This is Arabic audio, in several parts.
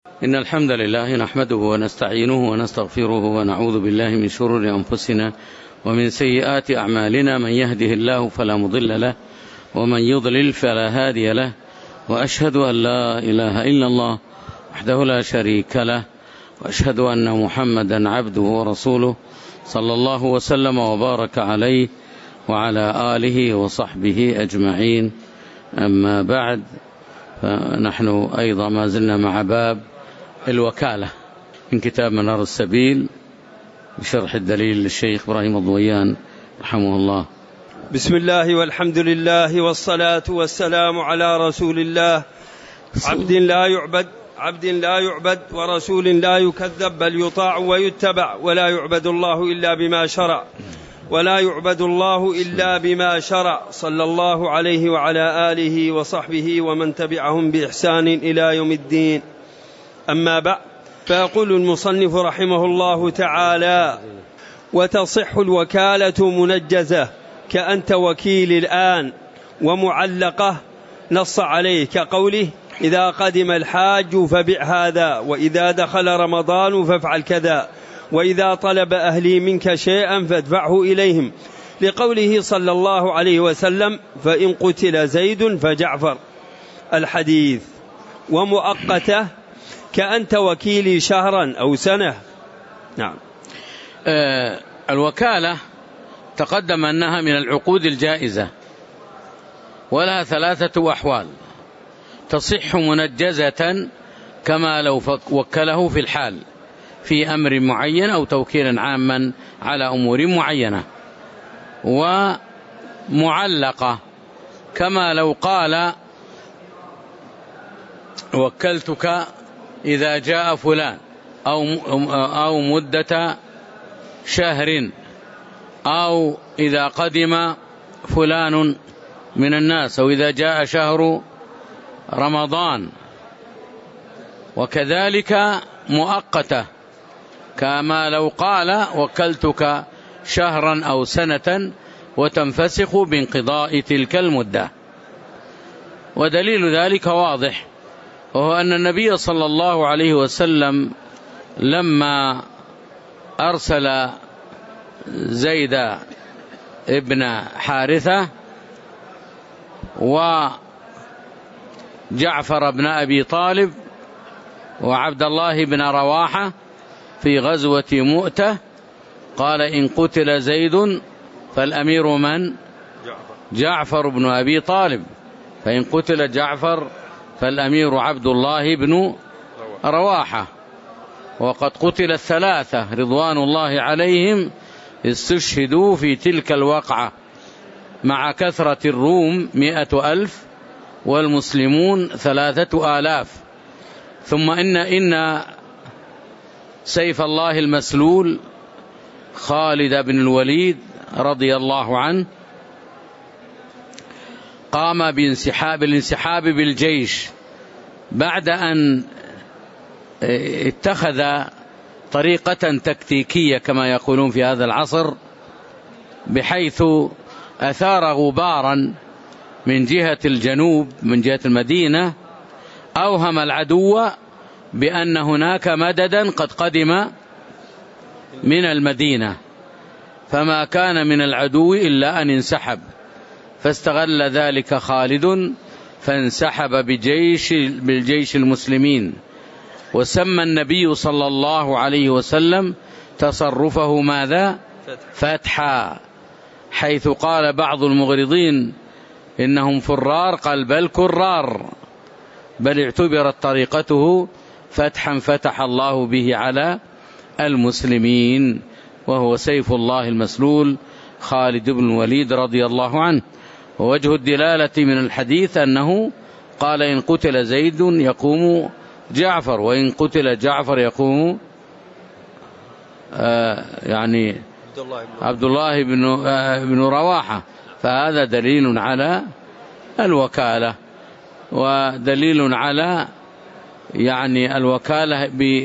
إن الحمد لله نحمده ونستعينه ونستغفره ونعوذ بالله من شرور أنفسنا ومن سيئات أعمالنا، من يهده الله فلا مضل له ومن يضلل فلا هادي له، وأشهد أن لا إله إلا الله وحده لا شريك له، وأشهد أن محمدا عبده ورسوله صلى الله وسلم وبارك عليه وعلى آله وصحبه أجمعين. أما بعد، فنحن أيضا ما زلنا مع باب الوكالة من كتاب منار السبيل بشرح الدليل للشيخ إبراهيم الضويان رحمه الله. بسم الله والحمد لله والصلاة والسلام على رسول الله، عبد لا يعبد ورسول لا يكذب، بل يطاع ويتبع، ولا يعبد الله إلا بما شرع صلى الله عليه وعلى آله وصحبه ومن تبعهم بإحسان إلى يوم الدين. أما بعد، فيقول المصنف رحمه الله تعالى: وتصح الوكالة منجزة كأنت وكيل الآن، ومعلقة نص عليه كقوله: إذا قدم الحاج فبع هذا، وإذا دخل رمضان فافعل كذا، وإذا طلب أهلي منك شيئا فادفعه إليهم، لقوله صلى الله عليه وسلم: فإن قتل زيد فجعفر، الحديث. ومؤقته كأنت وكيلي شهرا أو سنة. نعم. الوكالة تقدم أنها من العقود الجائزة، ولها 3 أحوال: تصح منجزة كما لو وكله في الحال في أمر معين أو توكيلا عاما على أمور معينة، ومعلقة كما لو قال: وكلتك إذا جاء فلان، أو مدة شهر، أو إذا قدم فلان من الناس، أو إذا جاء شهر رمضان. وكذلك مؤقتة كما لو قال: وكلتك شهرا أو سنة، وتنفسخ بانقضاء تلك المدة. ودليل ذلك واضح، وهو أن النبي صلى الله عليه وسلم لما أرسل زيد ابن حارثة وجعفر بن أبي طالب وعبد الله بن رواحة في غزوة مؤتة، قال: إن قتل زيد فالأمير من؟ جعفر بن أبي طالب، فإن قتل جعفر فالأمير عبد الله بن رواحة. وقد قتل 3 رضوان الله عليهم استشهدوا في تلك الوقعة، مع كثرة الروم 100,000 والمسلمون 3,000. ثم إن سيف الله المسلول خالد بن الوليد رضي الله عنه قام بالانسحاب بالجيش بعد أن اتخذ طريقة تكتيكية كما يقولون في هذا العصر، بحيث أثار غبارا من جهة الجنوب من جهة المدينة، أوهم العدو بأن هناك مددا قد قدم من المدينة، فما كان من العدو إلا أن انسحب، فاستغل ذلك خالد فانسحب بالجيش المسلمين. وسمى النبي صلى الله عليه وسلم تصرفه ماذا؟ فتحا، حيث قال بعض المغرضين إنهم فرار، قال: بل كرار، بل اعتبرت طريقته فتحا فتح الله به على المسلمين، وهو سيف الله المسلول خالد بن الوليد رضي الله عنه. ووجه الدلالة من الحديث أنه قال: إن قتل زيد يقوم جعفر، وإن قتل جعفر يقوم يعني عبد الله بن رواحة. فهذا دليل على الوكالة، ودليل على يعني الوكالة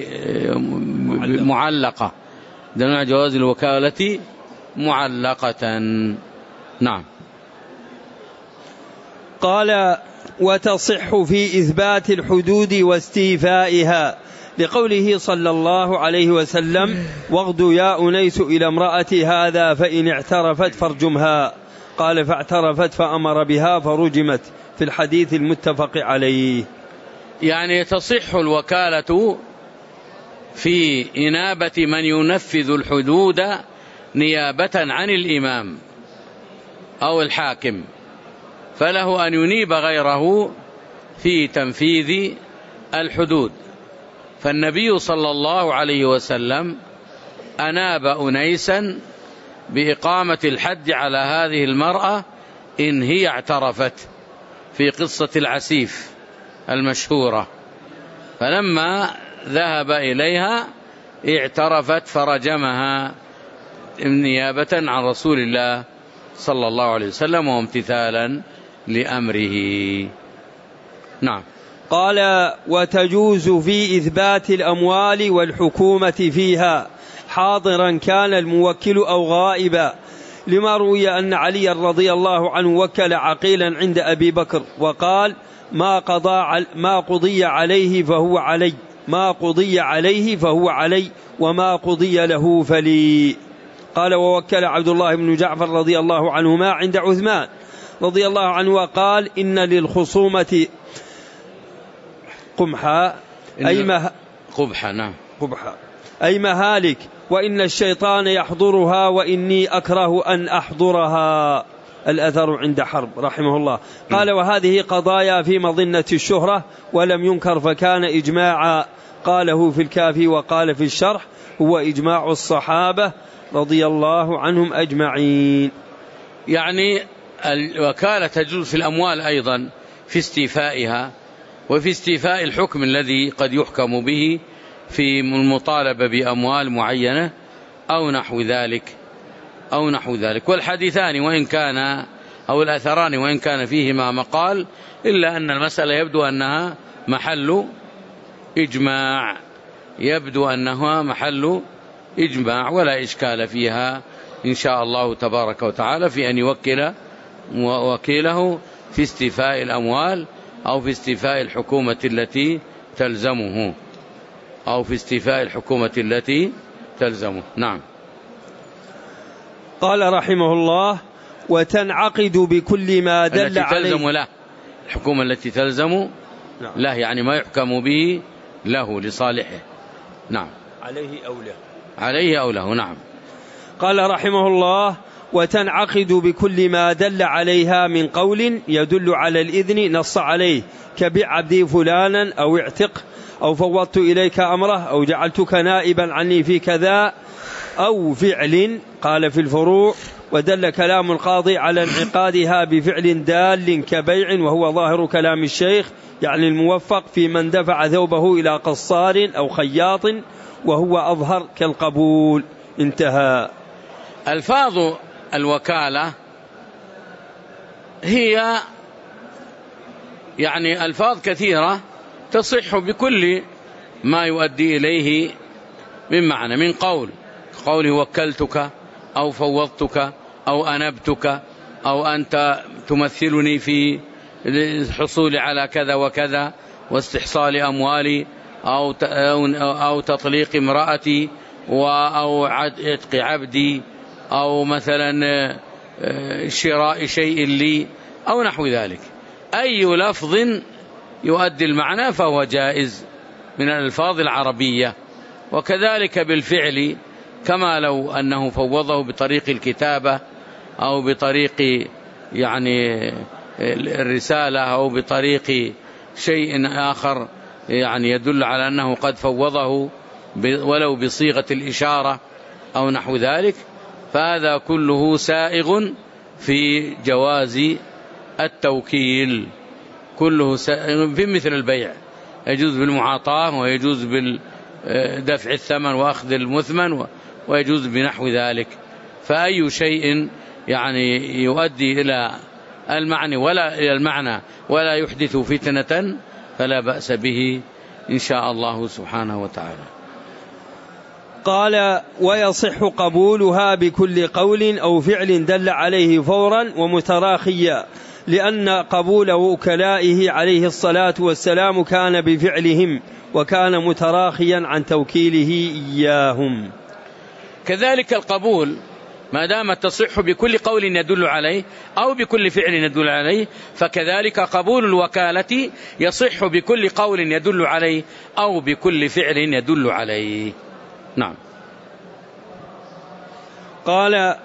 بمعلقة، دليل على جواز الوكالة معلقة. نعم. قال: وتصح في إثبات الحدود واستيفائها، لقوله صلى الله عليه وسلم: واغد يا أنيس إلى امرأتي هذا فإن اعترفت فارجمها. قال: فاعترفت فأمر بها فرجمت، في الحديث المتفق عليه. يعني تصح الوكالة في إنابة من ينفذ الحدود نيابة عن الإمام أو الحاكم، فله أن ينيب غيره في تنفيذ الحدود. فالنبي صلى الله عليه وسلم أناب أنيسا بإقامة الحد على هذه المرأة إن هي اعترفت، في قصة العسيف المشهورة، فلما ذهب إليها اعترفت فرجمها نيابة عن رسول الله صلى الله عليه وسلم وامتثالا لأمره. نعم. قال: وتجوز في إثبات الأموال والحكومة فيها حاضرا كان الموكل أو غائبا، لما روي أن علي رضي الله عنه وكل عقيلا عند أبي بكر وقال: ما قضي عليه فهو علي، ما قضي عليه فهو علي، وما قضي له فلي. قال: ووكل عبد الله بن جعفر رضي الله عنهما عند عثمان رضي الله عنه وقال: إن للخصومة قمحا أي مهالك، وإن الشيطان يحضرها وإني أكره أن أحضرها. الأثر عند حرب رحمه الله. قال: وهذه قضايا في مظنة الشهرة ولم ينكر، فكان إجماعا. قاله في الكافي وقال في الشرح: هو إجماع الصحابة رضي الله عنهم أجمعين. يعني الوكالة تجوز في الأموال أيضا في استيفائها، وفي استيفاء الحكم الذي قد يحكم به في المطالبة بأموال معينة أو نحو ذلك. والحديثان وإن كان أو الأثران وإن كان فيهما مقال، إلا أن المسألة يبدو أنها محل إجماع ولا إشكال فيها إن شاء الله تبارك وتعالى في أن يوكل وكيله في استيفاء الأموال أو في استيفاء الحكومة التي تلزمه. نعم. قال رحمه الله: وتنعقد بكل ما دل عليه تلزم له، الحكومة التي تلزم له يعني ما يحكم به له لصالحه. نعم. عليه أو له. نعم. قال رحمه الله: وتنعقد بكل ما دل عليها من قول يدل على الإذن نص عليه، كبع عبدي فلانا أو اعتق أو فوضت إليك أمره أو جعلتك نائبا عني في كذا، أو فعل. قال في الفروع: ودل كلام القاضي على انعقادها بفعل دال كبيع، وهو ظاهر كلام الشيخ يعني الموفق في من دفع ثوبه إلى قصار أو خياط، وهو أظهر كالقبول. انتهى. ألفاظ الوكالة هي يعني ألفاظ كثيرة تصح بكل ما يؤدي إليه من معنى، من قول وكلتك أو فوضتك أو أنبتك أو أنت تمثلني في الحصول على كذا وكذا واستحصال أموالي أو تطليق امرأتي أو عتق عبدي أو مثلا شراء شيء لي أو نحو ذلك. أي لفظ يؤدي المعنى فهو جائز من الألفاظ العربية. وكذلك بالفعل، كما لو أنه فوضه بطريق الكتابة أو بطريق يعني الرسالة أو بطريق شيء آخر يعني يدل على أنه قد فوضه ولو بصيغة الإشارة أو نحو ذلك، فهذا كله سائغ في جواز التوكيل، كله سائغ في مثل البيع، يجوز بالمعاطاة ويجوز بالدفع الثمن وأخذ المثمن ويجوز بنحو ذلك. فأي شيء يعني يؤدي إلى المعنى ولا يحدث فتنة فلا بأس به إن شاء الله سبحانه وتعالى. قال: ويصح قبولها بكل قول أو فعل دل عليه فورا ومتراخيا، لأن قبول وكلائه عليه الصلاة والسلام كان بفعلهم، وكان متراخيا عن توكيله إياهم. كذلك القبول ما دامت تصح بكل قول يدل عليه أو بكل فعل يدل عليه، فكذلك قبول الوكالة يصح بكل قول يدل عليه أو بكل فعل يدل عليه. نعم. قال: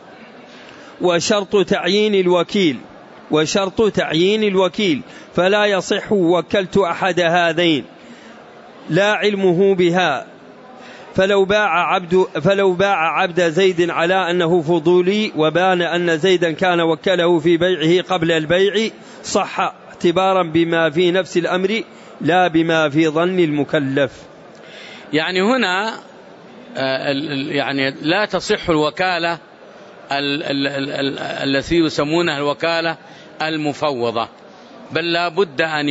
وشرط تعيين الوكيل فلا يصح وكلت أحد هذين لا علمه بها، فلو باع عبد زيد على أنه فضولي وبان أن زيدا كان وكله في بيعه قبل البيع صح، اعتبارا بما في نفس الأمر لا بما في ظن المكلف. يعني هنا يعني لا تصح الوكالة التي يسمونها الوكالة المفوضة، بل لا بد أن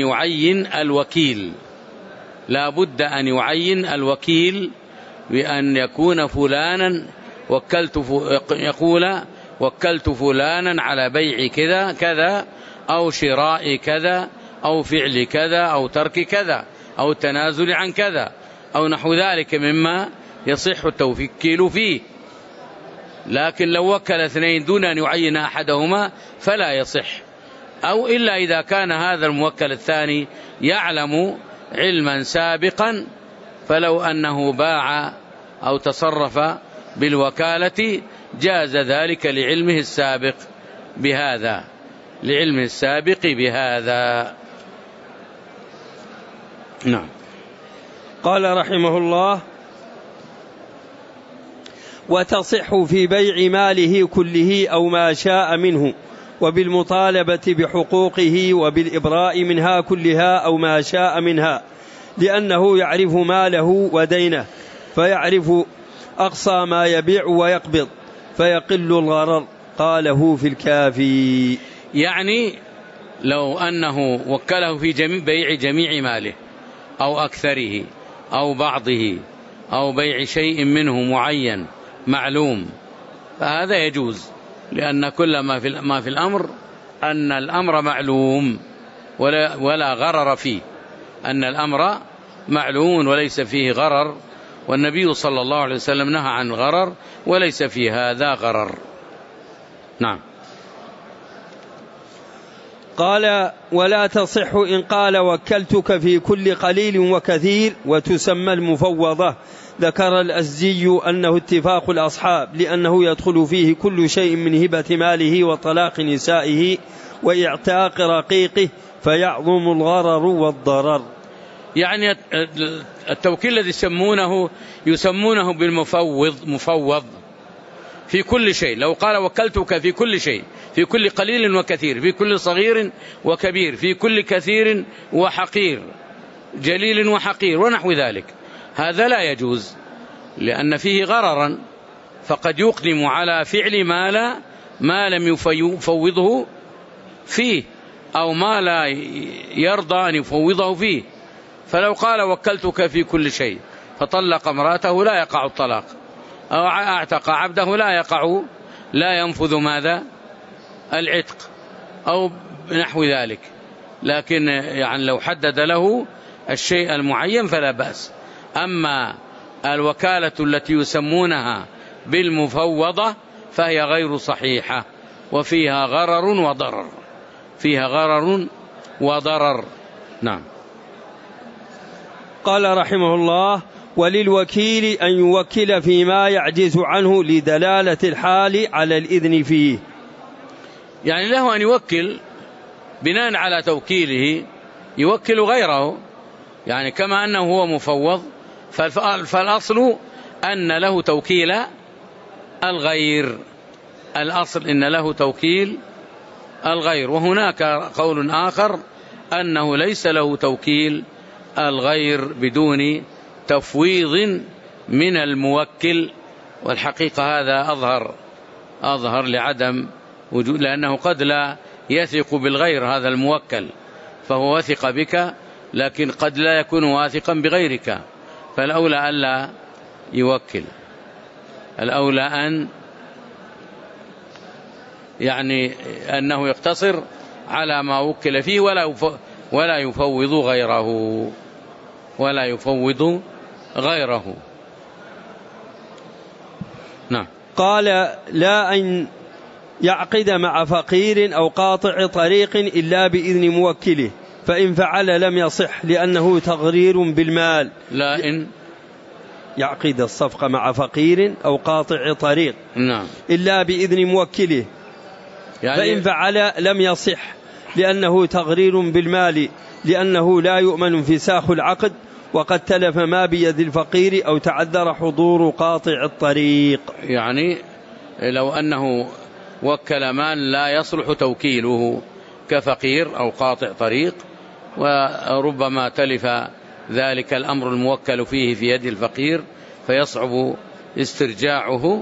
يعين الوكيل بأن يكون فلانا يقول وكلت فلانا على بيع كذا كذا أو شراء كذا أو فعل كذا أو ترك كذا أو التنازل عن كذا أو نحو ذلك مما يصح التوكيل فيه. لكن لو وكل اثنين دون أن يعين أحدهما فلا يصح، أو إلا إذا كان هذا الموكل الثاني يعلم علما سابقا، فلو أنه باع أو تصرف بالوكالة جاز ذلك لعلمه السابق بهذا. نعم. قال رحمه الله: وتصح في بيع ماله كله أو ما شاء منه، وبالمطالبة بحقوقه وبالإبراء منها كلها أو ما شاء منها، لأنه يعرف ماله ودينه، فيعرف أقصى ما يبيع ويقبض، فيقل الغرر. قاله في الكافي. يعني لو أنه وكله في بيع جميع ماله أو أكثره أو بعضه أو بيع شيء منه معين معلوم، فهذا يجوز، لأن كل ما في الأمر أن الأمر معلوم ولا غرر فيه، أن الأمر معلوم وليس فيه غرر، والنبي صلى الله عليه وسلم نهى عن غرر وليس فيه هذا غرر. نعم. قال: ولا تصح إن قال وكلتك في كل قليل وكثير، وتسمى المفوضة. ذكر الأزدي أنه اتفاق الأصحاب، لأنه يدخل فيه كل شيء من هبة ماله وطلاق نسائه وإعتاق رقيقه، فيعظم الغرر والضرر. يعني التوكيل الذي يسمونه مفوض في كل شيء. لو قال وكلتك في كل شيء، في كل قليل وكثير، في كل صغير وكبير، في كل كثير وحقير، جليل وحقير ونحو ذلك، هذا لا يجوز، لأن فيه غررا، فقد يقدم على فعل ما لم يفوضه فيه، أو ما لا يرضى أن يفوضه فيه. فلو قال وكلتك في كل شيء فطلق امرأته لا يقع الطلاق، أو اعتق عبده لا ينفذ ماذا؟ العتق أو نحو ذلك. لكن يعني لو حدد له الشيء المعين فلا بأس. أما الوكالة التي يسمونها بالمفوضة فهي غير صحيحة، وفيها غرر وضرر. نعم. قال رحمه الله: وللوكيل أن يوكل فيما يعجز عنه لدلالة الحال على الإذن فيه. يعني له أن يوكل بناء على توكيله، يوكل غيره، يعني كما أنه هو مفوض، فالأصل أن له توكيل الغير، الأصل إن له توكيل الغير. وهناك قول آخر أنه ليس له توكيل الغير بدون تفويض من الموكل، والحقيقة هذا أظهر لعدم وجود، لأنه قد لا يثق بالغير هذا الموكل، فهو وثق بك لكن قد لا يكون واثقا بغيرك، فالأولى ألا يوكل، الأولى أنه يقتصر على ما وكل فيه ولا يفوض غيره. نعم. قال: لا أن يعقد مع فقير أو قاطع طريق إلا بإذن موكله، فإن فعل لم يصح لأنه تغرير بالمال. لا إن يعقد الصفقة مع فقير أو قاطع طريق، نعم، إلا بإذن موكله، يعني فإن فعل لم يصح لأنه تغرير بالمال، لأنه لا يؤمن فساخ العقد، وقد تلف ما بيد الفقير أو تعذر حضور قاطع الطريق. يعني لو أنه وكل مال لا يصلح توكيله كفقير أو قاطع طريق، وربما تلف ذلك الأمر الموكل فيه في يد الفقير فيصعب استرجاعه،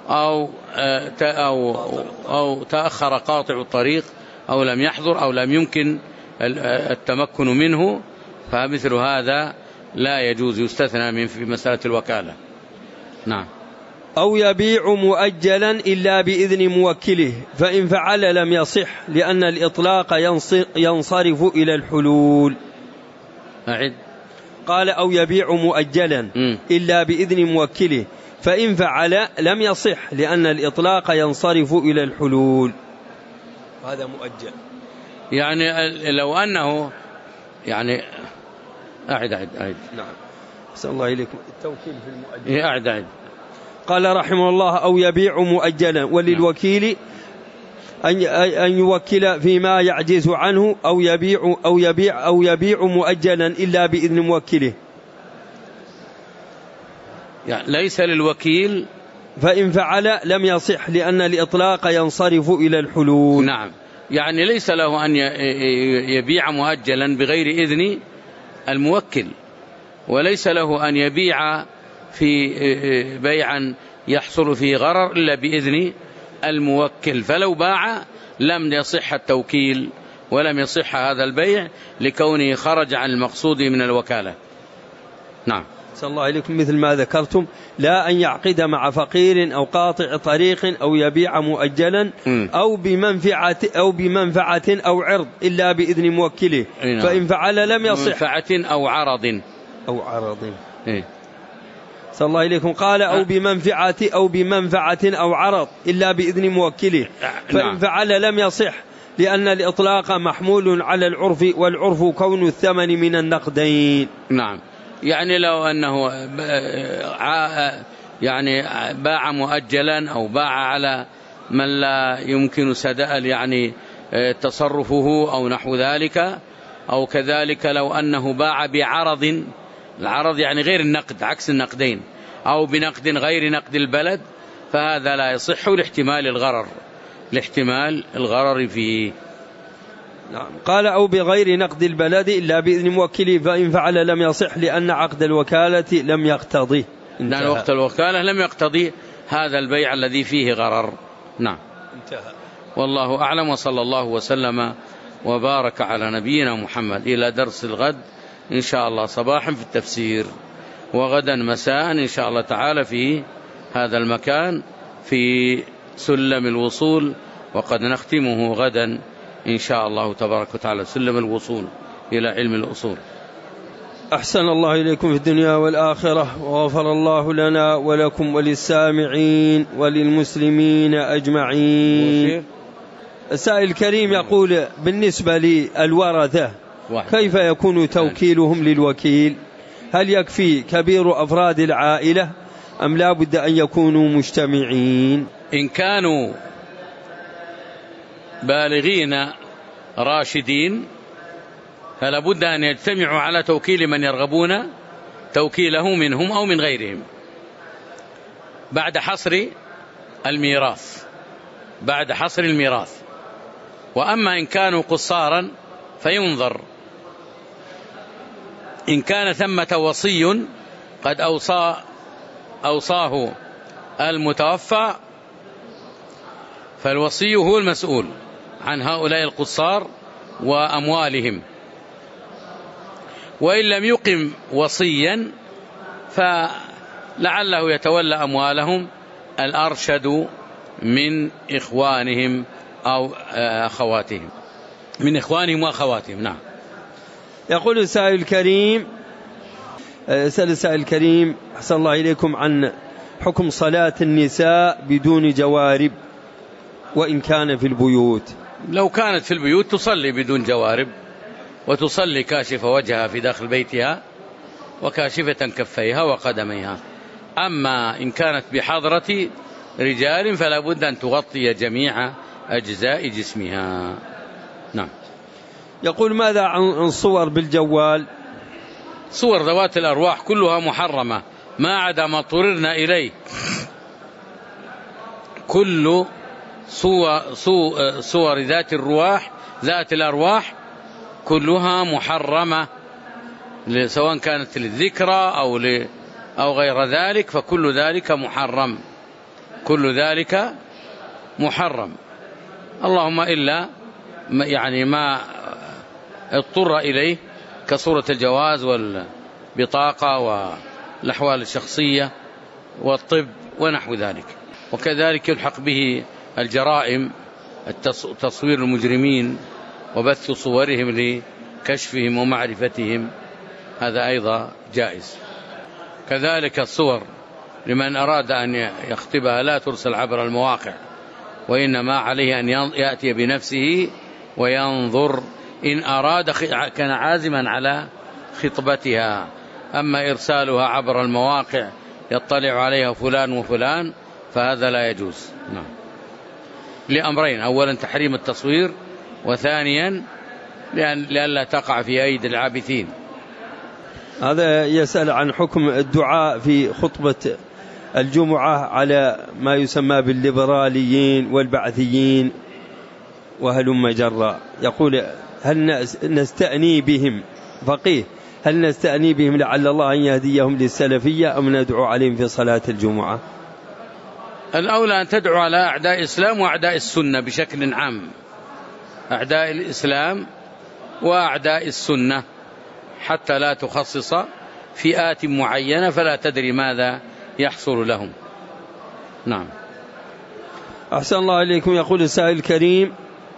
أو تأخر قاطع الطريق أو لم يحضر أو لم يمكن التمكن منه، فمثل هذا لا يجوز، يستثنى في مسألة الوكالة. نعم. أو يبيع مؤجلا إلا بإذن موكله، فإن فعل لم يصح لأن الإطلاق ينصرف إلى الحلول. أعد. قال: أو يبيع مؤجلا إلا بإذن موكله، فإن فعل لم يصح لأن الإطلاق ينصرف إلى الحلول. هذا مؤجل، يعني لو أنه يعني أعد. نعم. أحسن الله إليكم. التوكيل في المؤجل. أعد. قال رحمه الله: أو يبيع مؤجلا، وللوكيل أن يوكل فيما يعجز عنه، أو يبيع مؤجلا إلا بإذن موكله. يعني ليس للوكيل، فإن فعل لم يصح لأن الإطلاق ينصرف إلى الحلول. نعم. يعني ليس له أن يبيع مؤجلا بغير إذن الموكل، وليس له أن يبيع في بيعا يحصل فيه غرر إلا بإذن الموكل، فلو باع لم يصح التوكيل ولم يصح هذا البيع لكونه خرج عن المقصود من الوكالة. نعم. صلى الله عليكم. مثل ما ذكرتم: لا أن يعقد مع فقير أو قاطع طريق أو يبيع مؤجلا أو بمنفعة أو عرض إلا بإذن موكله، فإن فعل لم يصح. منفعة أو عرض صلى الله عليكم. قال: أو بمنفعة أو عرض إلا بإذن موكله، فإن فعل لم يصح لأن الإطلاق محمول على العرف، والعرف كون الثمن من النقدين. نعم. يعني لو أنه يعني باع مؤجلا أو باع على من لا يمكن سداء يعني تصرفه أو نحو ذلك، أو كذلك لو أنه باع بعرض، العرض يعني غير النقد عكس النقدين، أو بنقد غير نقد البلد، فهذا لا يصح لاحتمال الغرر فيه. نعم. قال: أو بغير نقد البلد إلا بإذن موكله، فإن فعل لم يصح لأن عقد الوكالة لم يقتضي. لأن وقت الوكالة لم يقتضي هذا البيع الذي فيه غرر. نعم. انتهى. والله أعلم، وصلى الله وسلم وبارك على نبينا محمد. إلى درس الغد إن شاء الله صباحا في التفسير، وغدا مساء إن شاء الله تعالى في هذا المكان في سلم الوصول، وقد نختمه غدا إن شاء الله تبارك وتعالى، سلم الوصول إلى علم الأصول. أحسن الله إليكم في الدنيا والآخرة، وغفر الله لنا ولكم وللسامعين وللمسلمين أجمعين. السائل الكريم يقول: بالنسبة للورثة كيف يكون توكيلهم للوكيل؟ هل يكفي كبير أفراد العائلة أم لا بد أن يكونوا مجتمعين؟ إن كانوا بالغين راشدين فلا بد أن يجتمعوا على توكيل من يرغبون توكيله منهم أو من غيرهم بعد حصر الميراث. وأما إن كانوا قصارا فينظر إن كان ثمة وصي قد أوصاه المتوفى، فالوصي هو المسؤول عن هؤلاء القصار وأموالهم، وإن لم يقم وصيا فلعله يتولى أموالهم الأرشد من إخوانهم أو أخواتهم. من إخوانهم وأخواتهم. نعم. يقول السائل الكريم أحسن الله إليكم عن حكم صلاة النساء بدون جوارب وإن كان في البيوت. لو كانت في البيوت تصلي بدون جوارب، وتصلي كاشفة وجهها في داخل بيتها وكاشفة كفيها وقدميها. أما إن كانت بحضرة رجال فلا بد أن تغطي جميع أجزاء جسمها. نعم. يقول ماذا عن صور بالجوال؟ صور ذوات الأرواح كلها محرمة ما عدا ما اضطررنا إليه. كل صور ذات الأرواح كلها محرمة، سواء كانت للذكرى أو غير ذلك، فكل ذلك محرم، كل ذلك محرم. اللهم إلا يعني ما اضطر إليه كصورة الجواز والبطاقة والأحوال الشخصية والطب ونحو ذلك. وكذلك يلحق به الجرائم، تصوير المجرمين وبث صورهم لكشفهم ومعرفتهم، هذا أيضا جائز. كذلك الصور لمن أراد أن يخطبها لا ترسل عبر المواقع، وإنما عليه أن يأتي بنفسه وينظر إن أراد كان عازما على خطبتها. أما إرسالها عبر المواقع يطلع عليها فلان وفلان فهذا لا يجوز. نعم. لأمرين: أولا تحريم التصوير، وثانيا لئلا تقع في أيدي العابثين. هذا يسأل عن حكم الدعاء في خطبة الجمعة على ما يسمى بالليبراليين والبعثيين وهلم جرا. يقول هل نستأني بهم، فقيه، هل نستأني بهم لعل الله أن يهديهم للسلفية أم ندعو عليهم في صلاة الجمعة؟ الأولى أن تدعو على أعداء الإسلام وأعداء السنة بشكل عام، أعداء الإسلام وأعداء السنة، حتى لا تخصص فئات معينة فلا تدري ماذا يحصل لهم. نعم. أحسن الله إليكم. يقول السائل الكريم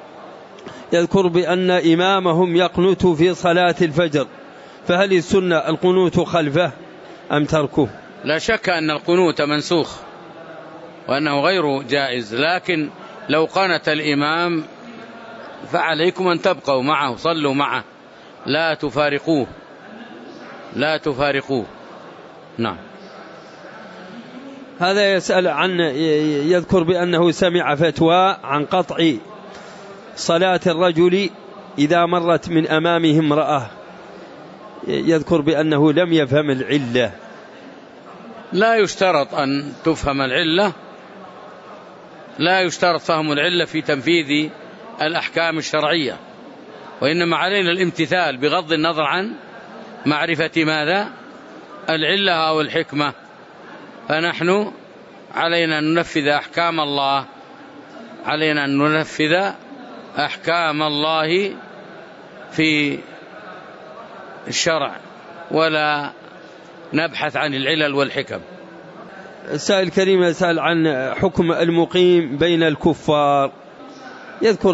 يذكر بأن إمامهم يقنت في صلاة الفجر، فهل السنة القنوت خلفه أم تركه؟ لا شك أن القنوت منسوخ وأنه غير جائز، لكن لو قنت الإمام فعليكم أن تبقوا معه، صلوا معه، لا تفارقوه. نعم. هذا يسأل عن يذكر بأنه سمع فتوى عن قطع صلاة الرجل إذا مرت من أمامه امرأة، يذكر بأنه لم يفهم العلة. لا يشترط أن تفهم العلة، لا يشترط فهم العلة في تنفيذ الأحكام الشرعية، وإنما علينا الامتثال بغض النظر عن معرفة ماذا العلة أو الحكمة. فنحن علينا أن ننفذ أحكام الله، علينا أن ننفذ أحكام الله في الشرع ولا نبحث عن العلل والحكم. السائل الكريم يسأل عن حكم المقيم بين الكفار، يذكر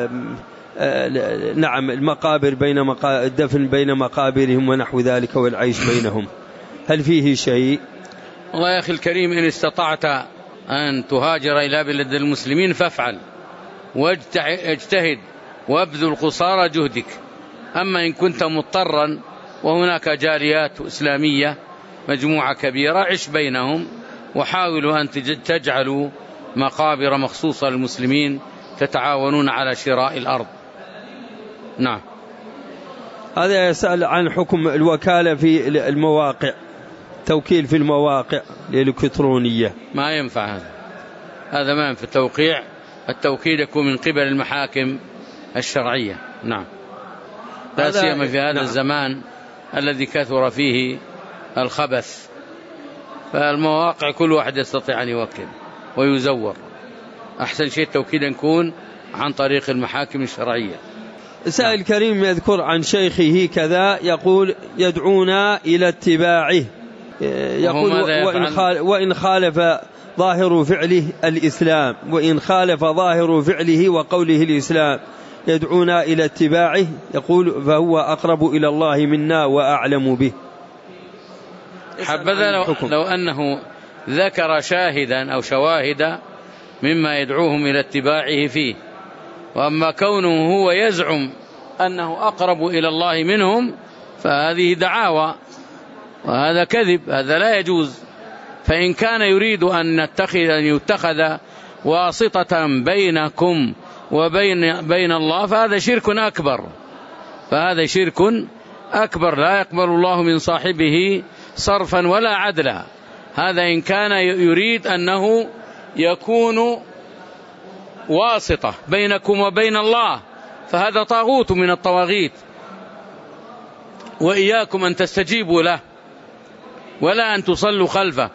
نعم المقابر الدفن بين مقابرهم ونحو ذلك والعيش بينهم، هل فيه شيء؟ والله يا أخي الكريم، إن استطعت أن تهاجر إلى بلد المسلمين فافعل، واجتهد وابذل قصارى جهدك. أما إن كنت مضطرا وهناك جاليات إسلامية مجموعة كبيرة، عش بينهم وحاولوا أن تجعلوا مقابر مخصوصة للمسلمين تتعاونون على شراء الأرض. نعم. هذا يسأل عن حكم الوكالة في المواقع، توكيل في المواقع الإلكترونية. ما ينفع هذا ما ينفع توقيع، التوكيل يكون من قبل المحاكم الشرعية. نعم. لا سيما في هذا الزمان الذي كثر فيه الخبث، فالمواقع كل واحد يستطيع أن يوكل ويزور. أحسن شيء التوكيل يكون عن طريق المحاكم الشرعية. سائل كريم يذكر عن شيخه كذا، يقول يدعونا إلى اتباعه، يقول وإن خالف ظاهر فعله الإسلام، وإن خالف ظاهر فعله وقوله الإسلام، يدعونا إلى اتباعه يقول فهو أقرب إلى الله منا وأعلم به. حبذا لو أنه ذكر شاهدا أو شواهد مما يدعوهم إلى اتباعه فيه، وأما كونه هو يزعم أنه أقرب إلى الله منهم فهذه دعاوى وهذا كذب، هذا لا يجوز. فإن كان يريد أن يتخذ واسطة بينكم وبين الله فهذا شرك أكبر، فهذا شرك أكبر لا يقبل الله من صاحبه صرفا ولا عدلا. هذا إن كان يريد أنه يكون واسطة بينكم وبين الله فهذا طاغوت من الطواغيت، وإياكم أن تستجيبوا له ولا أن تصلوا خلفه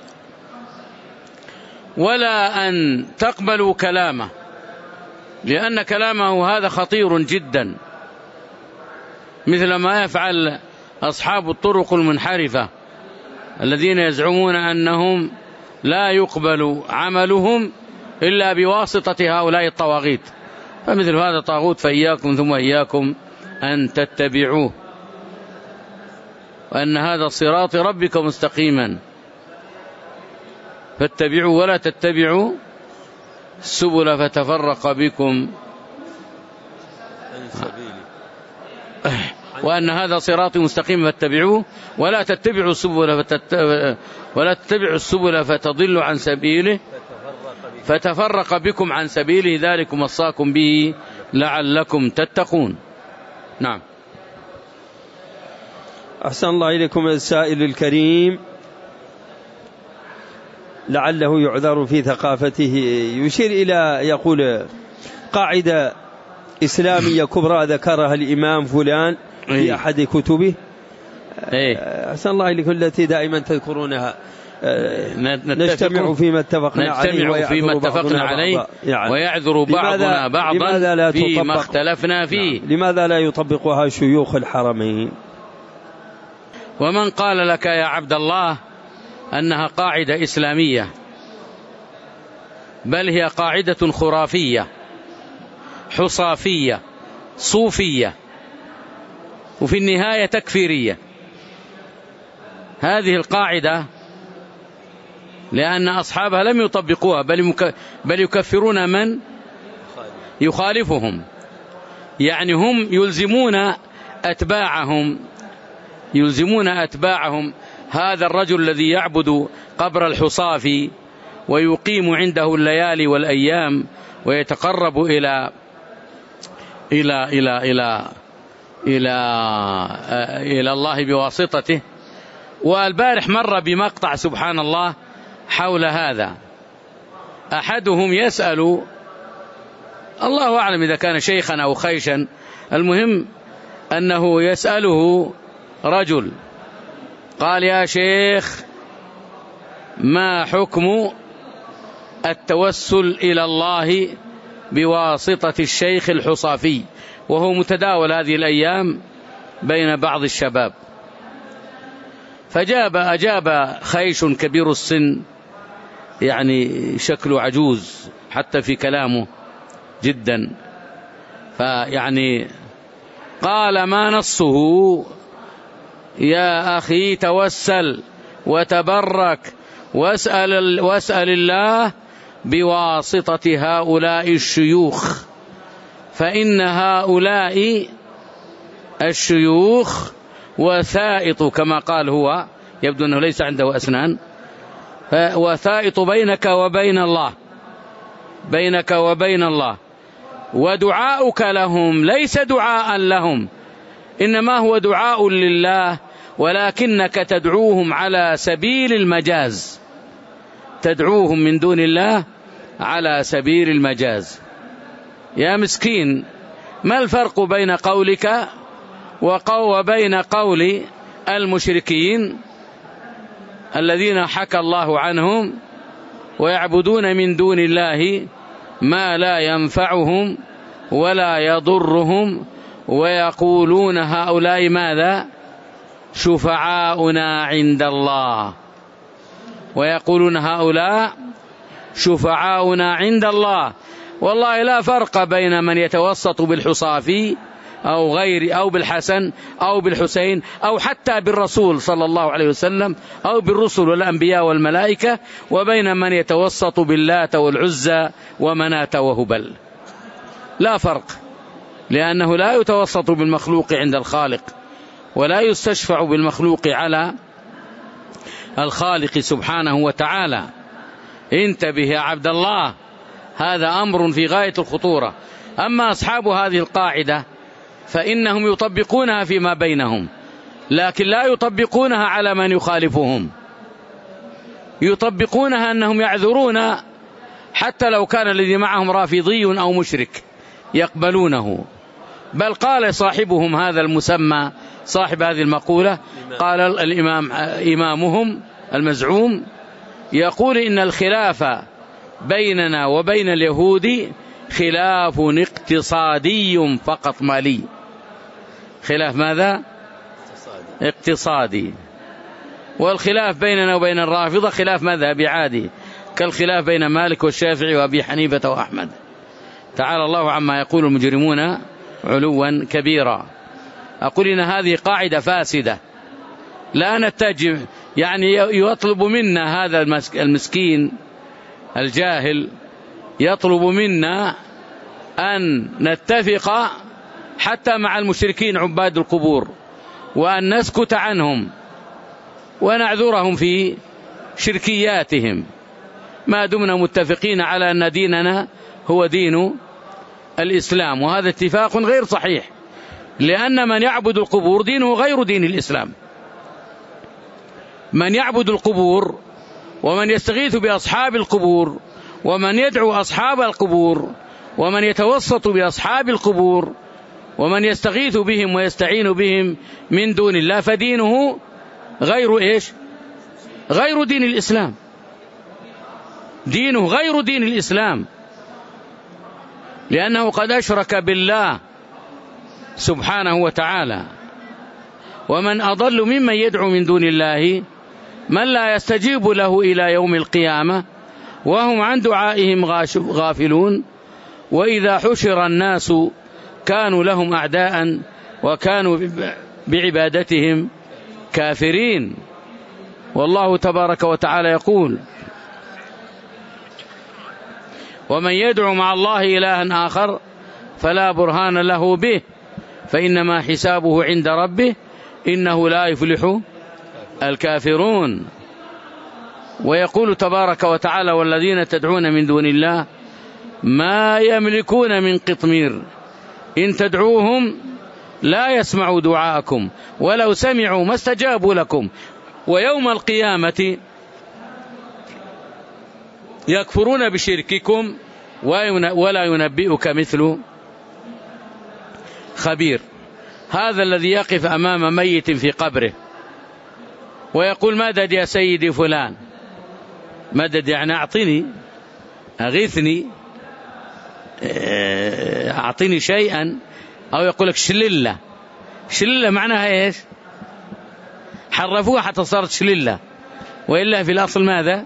ولا أن تقبلوا كلامه، لأن كلامه هذا خطير جدا، مثل ما يفعل أصحاب الطرق المنحرفة الذين يزعمون أنهم لا يقبل عملهم إلا بواسطة هؤلاء الطواغيت، فمثل هذا طاغوت، فإياكم ثم إياكم أن تتبعوه، وأن هذا صراط ربك مستقيما فاتبعوا ولا تتبعوا السبل فتفرق بكم، وأن هذا صراط مستقيم فاتبعوه ولا تتبعوا السبل فتضلوا عن سبيله فتفرق بكم عن سبيله، ذلكم وصاكم به لعلكم تتقون. نعم. أحسن الله إليكم السائل الكريم، لعله يعذر في ثقافته، يشير إلى يقول قاعدة إسلامية كبرى ذكرها الإمام فلان في أحد كتبه. أحسن الله إليكم التي دائما تذكرونها، نجتمع فيما اتفقنا عليه ويعذر بعضنا بعضا فيما اختلفنا فيه. لماذا لا يطبقها شيوخ الحرمين؟ ومن قال لك يا عبد الله أنها قاعدة إسلامية؟ بل هي قاعدة خرافية حصافية صوفية وفي النهاية تكفيرية. هذه القاعدة لأن أصحابها لم يطبقوها بل يكفرون من يخالفهم، يعني هم يلزمون أتباعهم هذا الرجل الذي يعبد قبر الحصافي ويقيم عنده الليالي والأيام ويتقرب إلى إلى إلى إلى إلى إلى الله بواسطته. والبارح مر بمقطع سبحان الله حول هذا، أحدهم يسأل، الله أعلم إذا كان شيخا أو خيشا، المهم أنه يسأله رجل قال يا شيخ ما حكم التوسل إلى الله بواسطة الشيخ الحصافي، وهو متداول هذه الأيام بين بعض الشباب. أجاب خيش كبير السن، يعني شكله عجوز حتى في كلامه جدا، فيعني قال ما نصه يا أخي؟ توسل وتبرك واسأل الله بواسطة هؤلاء الشيوخ، فإن هؤلاء الشيوخ وثائط، كما قال هو، يبدو أنه ليس عنده أسنان، وثائط بينك وبين الله، ودعاؤك لهم ليس دعاء لهم، إنما هو دعاء لله، ولكنك تدعوهم على سبيل المجاز، تدعوهم من دون الله على سبيل المجاز. يا مسكين، ما الفرق بين قولك وبين قول المشركين الذين حكى الله عنهم ويعبدون من دون الله ما لا ينفعهم ولا يضرهم، ويقولون هؤلاء ماذا؟ شفعاؤنا عند الله، ويقولون هؤلاء شفعاؤنا عند الله، والله لا فرق بين من يتوسط بالحصافي أو غير أو بالحسن أو بالحسين أو حتى بالرسول صلى الله عليه وسلم أو بالرسل والأنبياء والملائكة، وبين من يتوسط باللات والعزى ومناة وهبل. لا فرق، لأنه لا يتوسط بالمخلوق عند الخالق، ولا يستشفع بالمخلوق على الخالق سبحانه وتعالى. انتبه يا عبد الله، هذا أمر في غاية الخطورة. أما أصحاب هذه القاعدة فإنهم يطبقونها فيما بينهم، لكن لا يطبقونها على من يخالفهم. يطبقونها أنهم يعذرون حتى لو كان الذي معهم رافضي أو مشرك، يقبلونه. بل قال صاحبهم هذا المسمى، صاحب هذه المقولة، قال إمامهم المزعوم يقول إن الخلاف بيننا وبين اليهود خلاف اقتصادي فقط مالي. خلاف ماذا؟ اقتصادي. والخلاف بيننا وبين الرافضة خلاف مذهبي عادي، كالخلاف بين مالك والشافعي وأبي حنيفة وأحمد. تعالى الله عما يقول المجرمون علوا كبيرا. أقول إن هذه قاعدة فاسدة، لا نتجه، يعني يطلب منا هذا المسكين الجاهل، يطلب منا أن نتفق حتى مع المشركين عباد القبور، وأن نسكت عنهم ونعذرهم في شركياتهم، ما دمنا متفقين على أن ديننا هو دين الإسلام. وهذا اتفاق غير صحيح، لأن من يعبد القبور دينه غير دين الإسلام. من يعبد القبور ومن يستغيث بأصحاب القبور ومن يدعو أصحاب القبور ومن يتوسط بأصحاب القبور ومن يستغيث بهم ويستعين بهم من دون الله، فدينه غير إيش؟ غير دين الإسلام. دينه غير دين الإسلام، لأنه قد أشرك بالله سبحانه وتعالى. ومن أضل ممن يدعو من دون الله من لا يستجيب له إلى يوم القيامة وهم عن دعائهم غافلون. وإذا حشر الناس كانوا لهم أعداء وكانوا بعبادتهم كافرين. والله تبارك وتعالى يقول: ومن يدعو مع الله إلها آخر فلا برهان له به فإنما حسابه عند ربه إنه لا يفلح الكافرون. ويقول تبارك وتعالى: والذين تدعون من دون الله ما يملكون من قطمير إن تدعوهم لا يسمعوا دعاءكم ولو سمعوا ما استجابوا لكم ويوم القيامة يكفرون بشرككم ولا ينبئك مثل خبير. هذا الذي يقف أمام ميت في قبره ويقول: مدد يا سيدي فلان. مدد يعني أعطني، أغثني، أعطني شيئا. أو يقول لك شللة. شللة معناها إيش؟ حرفوها حتى صارت شللة، وإلا في الأصل ماذا؟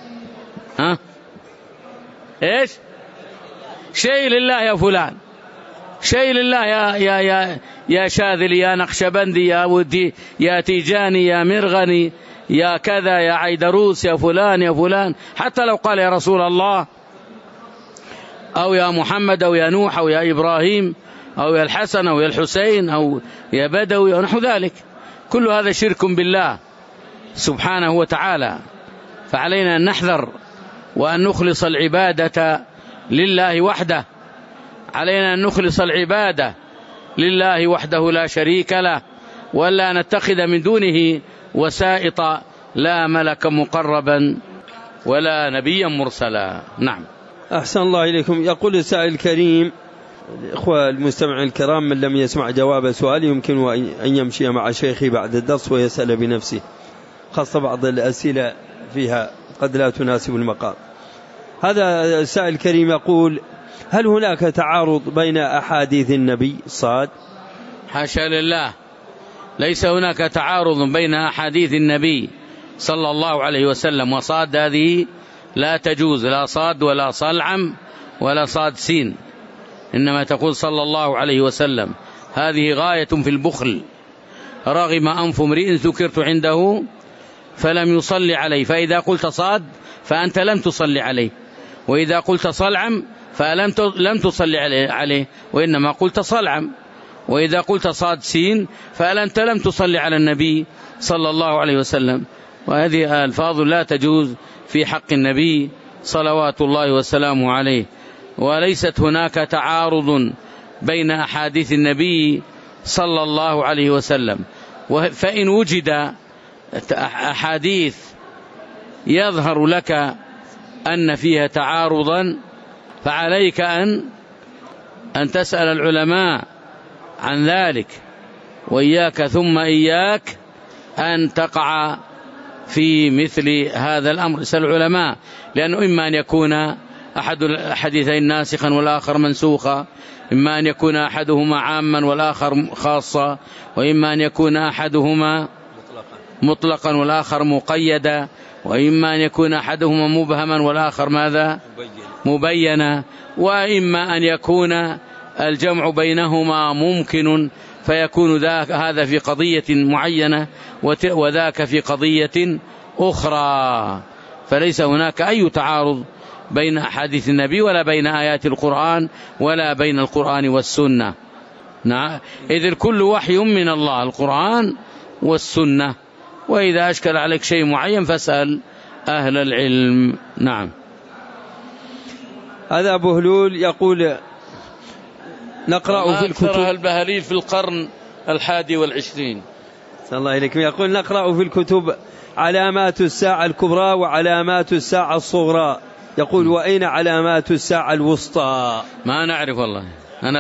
إيش؟ شيء لله يا فلان، شيء لله يا شاذلي، يا نقشبندي، يا ودي، يا تيجاني، يا مرغني، يا كذا، يا عيدروس، يا فلان يا فلان. حتى لو قال يا رسول الله أو يا محمد أو يا نوح أو يا إبراهيم أو يا الحسن أو يا الحسين أو يا بدوي أو نحو ذلك، كل هذا شرك بالله سبحانه وتعالى. فعلينا أن نحذر وأن نخلص العبادة لله وحده. علينا أن نخلص العبادة لله وحده لا شريك له، ولا نتخذ من دونه وسائط، لا ملكا مقربا ولا نبيا مرسلا. نعم. أحسن الله إليكم. يقول السائل الكريم: الإخوة المستمعين الكرام، من لم يسمع جواب سؤال يمكن أن يمشي مع شيخي بعد الدرس ويسأل بنفسه، خاصة بعض الأسئلة فيها قد لا تناسب المقام. هذا السائل الكريم يقول: هل هناك تعارض بين أحاديث النبي صاد؟ حاشا لله، ليس هناك تعارض بين أحاديث النبي صلى الله عليه وسلم وصاد. هذه لا تجوز، لا صاد ولا صلعم ولا صاد سين، إنما تقول صلى الله عليه وسلم. هذه غاية في البخل. رغم أنف امرئ ذكرت عنده فلم يصلي عليه، فإذا قلت صاد فأنت لم تصلي عليه، وإذا قلت صلعم فلم تصلي عليه وإنما قلت صلعم، وإذا قلت صاد سين فأنت لم تصلي على النبي صلى الله عليه وسلم. وهذه ألفاظ لا تجوز في حق النبي صلوات الله وسلامه عليه. وليست هناك تعارض بين أحاديث النبي صلى الله عليه وسلم، فإن وجد أحاديث يظهر لك أن فيها تعارضا فعليك أن تسأل العلماء عن ذلك، وإياك ثم إياك أن تقع في مثل هذا الأمر. اسأل العلماء، لأنه إما أن يكون أحد الحديثين ناسخا والآخر منسوخا، إما أن يكون أحدهما عاما والآخر خاصا، وإما أن يكون أحدهما مطلقا والآخر مقيدا، وإما أن يكون أحدهما مبهما والآخر ماذا؟ مبينا، وإما أن يكون الجمع بينهما ممكن فيكون هذا في قضية معينة وذاك في قضية أخرى. فليس هناك أي تعارض بين أحاديث النبي ولا بين آيات القرآن ولا بين القرآن والسنة. نعم، إذ الكل وحي من الله، القرآن والسنة. وإذا أشكل عليك شيء معين فاسأل أهل العلم. نعم. هذا أبو هلول يقول نقرأ في الكتب البهليل في القرن 21. صلى الله عليكم. يقول نقرأ في الكتب علامات الساعة الكبرى وعلامات الساعة الصغرى. يقول وأين علامات الساعة الوسطى؟ ما نعرف والله، أنا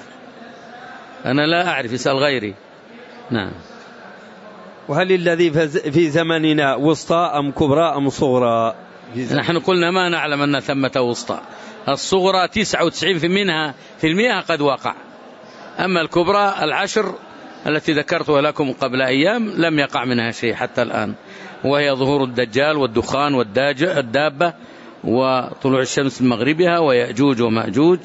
لا أعرف، اسأل غيري. نعم. وهل الذي في زمننا وسطى أم كبرى أم صغرى؟ نحن قلنا ما نعلم أن ثمة وسطى. الصغرى 99 منها قد وقع، أما الكبرى 10 التي ذكرتها لكم قبل أيام لم يقع منها شيء حتى الآن، وهي ظهور الدجال والدخان والدابة وطلوع الشمس من مغربها ويأجوج ومأجوج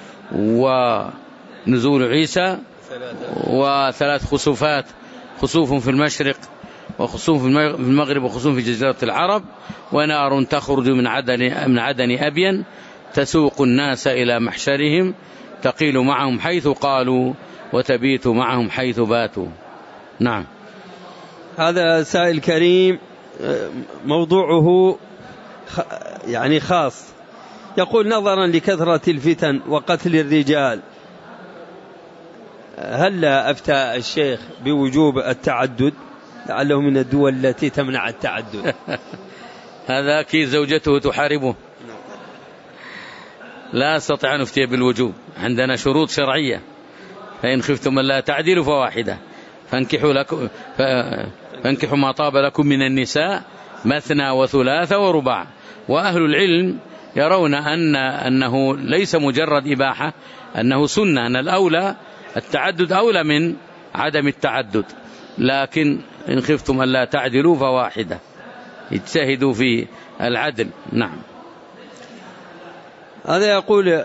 ونزول عيسى وثلاث خسوفات، خسوف في المشرق وخسوف في المغرب وخسوف في جزيرة العرب، ونار تخرج من عدن أبين تسوق الناس إلى محشرهم تقيل معهم حيث قالوا وتبيت معهم حيث باتوا. نعم. هذا سائل كريم موضوعه يعني خاص، يقول نظرا لكثرة الفتن وقتل الرجال هل أفتى الشيخ بوجوب التعدد، لعله من الدول التي تمنع التعدد؟ هذا أكيد زوجته تحاربه. لا أستطيع أن أفتي بالوجوب، عندنا شروط شرعية، فإن خفتم ألا تعدلوا فواحدة، فانكحوا ما طاب لكم من النساء مثنى وثلاث ورباع. وأهل العلم يرون أنه ليس مجرد إباحة، أنه سنة، أن الأولى التعدد أولى من عدم التعدد، لكن إن خفتم ألا تعدلوا فواحدة، اجتهدوا في العدل. نعم. هذا يقول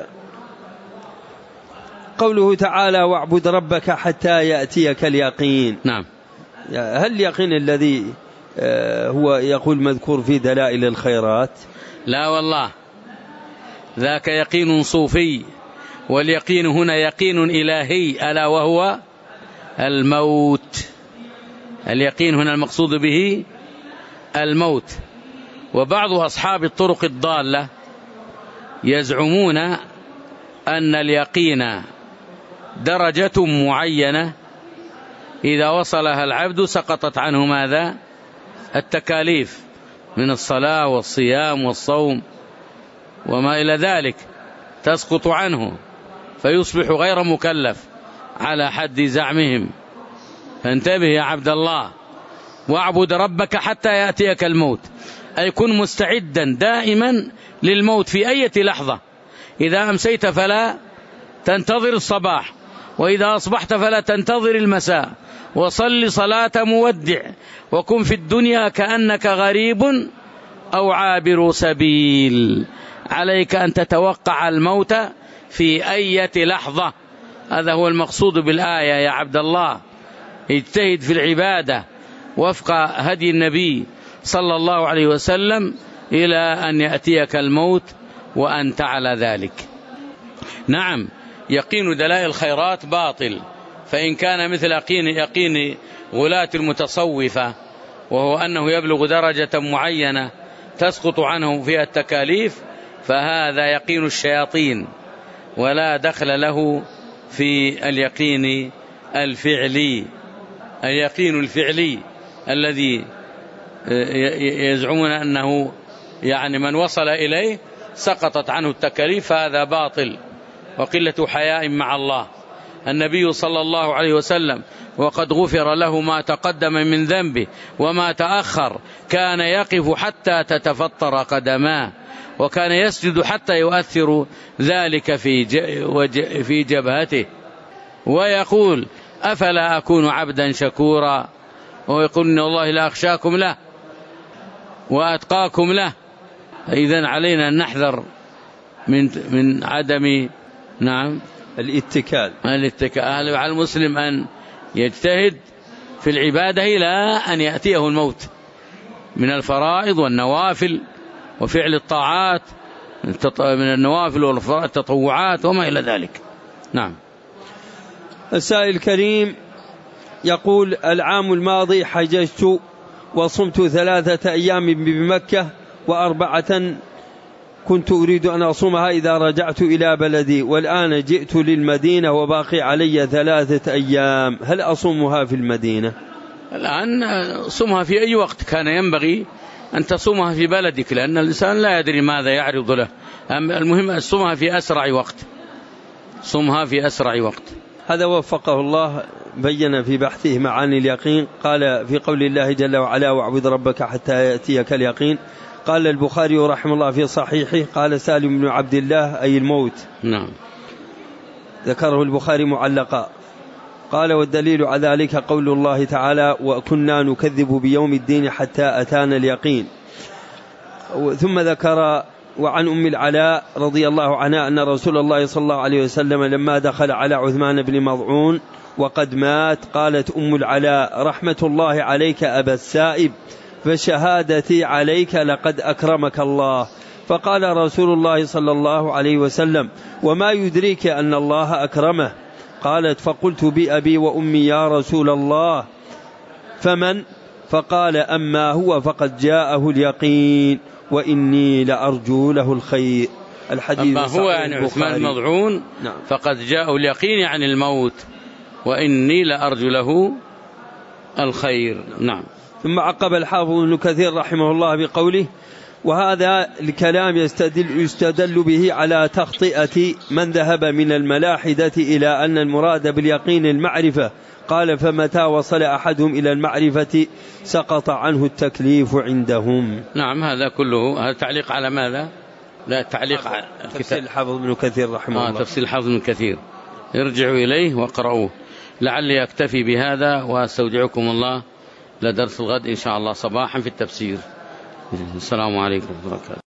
قوله تعالى واعبد ربك حتى يأتيك اليقين. نعم. هل اليقين الذي هو يقول مذكور في دلائل الخيرات؟ لا والله، ذاك يقين صوفي، واليقين هنا يقين إلهي، ألا وهو الموت. اليقين هنا المقصود به الموت. وبعض أصحاب الطرق الضالة يزعمون أن اليقين درجة معينة إذا وصلها العبد سقطت عنه ماذا؟ التكاليف من الصلاة والصيام والصوم وما إلى ذلك تسقط عنه، فيصبح غير مكلف على حد زعمهم. فانتبه يا عبد الله، واعبد ربك حتى يأتيك الموت، أي كن مستعدا دائما للموت في أي لحظة. إذا أمسيت فلا تنتظر الصباح، وإذا أصبحت فلا تنتظر المساء، وصل صلاة مودع، وكن في الدنيا كأنك غريب أو عابر سبيل، عليك أن تتوقع الموت في أي لحظة. هذا هو المقصود بالآية يا عبد الله. اجتهد في العبادة وفق هدي النبي صلى الله عليه وسلم إلى أن يأتيك الموت وأنت على ذلك. نعم، يقين دلائل الخيرات باطل، فإن كان مثل يقين غلاة المتصوفة، وهو أنه يبلغ درجة معينة تسقط عنه فيها التكاليف، فهذا يقين الشياطين ولا دخل له في اليقين الفعلي. اليقين الفعلي الذي يزعمون أنه يعني من وصل إليه سقطت عنه التكاليف، فهذا باطل وقلة حياء مع الله. النبي صلى الله عليه وسلم وقد غفر له ما تقدم من ذنبه وما تأخر كان يقف حتى تتفطر قدماه، وكان يسجد حتى يؤثر ذلك في جبهته، ويقول أفلا أكون عبدا شكورا، ويقول إن الله لا أخشاكم له وأتقاكم له. إذن علينا أن نحذر من عدم الاتكال. على المسلم أن يجتهد في العبادة إلى أن يأتيه الموت من الفرائض والنوافل وفعل الطاعات من النوافل والتطوعات وما إلى ذلك. نعم. السائل الكريم يقول: العام الماضي حججت وصمت 3 أيام بمكة و4 كنت أريد أن أصومها إذا رجعت إلى بلدي، والآن جئت للمدينة وباقي علي 3 أيام، هل أصومها في المدينة؟ الآن صومها في أي وقت، كان ينبغي أن تصومها في بلدك، لأن الإنسان لا يدري ماذا يعرض له. المهم صومها في أسرع وقت، صومها في أسرع وقت. هذا وفقه الله بين في بحثه معاني اليقين، قال في قول الله جل وعلا: واعبد ربك حتى يأتيك اليقين. قال البخاري رحمه الله في صحيحه: قال سالم بن عبد الله أي الموت. نعم. ذكره البخاري معلقا. قال: والدليل على ذلك قول الله تعالى: وكنا نكذب بيوم الدين حتى أتانا اليقين. ثم ذكر: وعن أم العلاء رضي الله عنها أن رسول الله صلى الله عليه وسلم لما دخل على عثمان بن مضعون وقد مات قالت أم العلاء: رحمة الله عليك أبا السائب، فشهادتي عليك لقد أكرمك الله. فقال رسول الله صلى الله عليه وسلم: وما يدريك أن الله أكرمه؟ قالت: فقلت بأبي وأمي يا رسول الله، فمن؟ فقال: أما هو فقد جاءه اليقين وإني لأرجو له الخير. الحديث أما هو يعني عثمان المضعون. نعم. فقد جاءه اليقين عن الموت وإني لأرجو له الخير. نعم. ثم عقب الحافظ ابن كثير رحمه الله بقوله: وهذا الكلام يستدل به على تخطئة من ذهب من الملاحدة إلى أن المراد باليقين المعرفة. قال: فمتى وصل أحدهم إلى المعرفة سقط عنه التكليف عندهم. نعم. هذا كله هذا تعليق على ماذا؟ لا، تعليق على تفسير الحافظ ابن كثير رحمه الله. تفسير الحافظ ابن كثير، ارجعوا إليه واقرؤوه. لعلي أكتفي بهذا وأستودعكم الله لدرس الغد إن شاء الله صباحا في التفسير. السلام عليكم ورحمة الله وبركاته.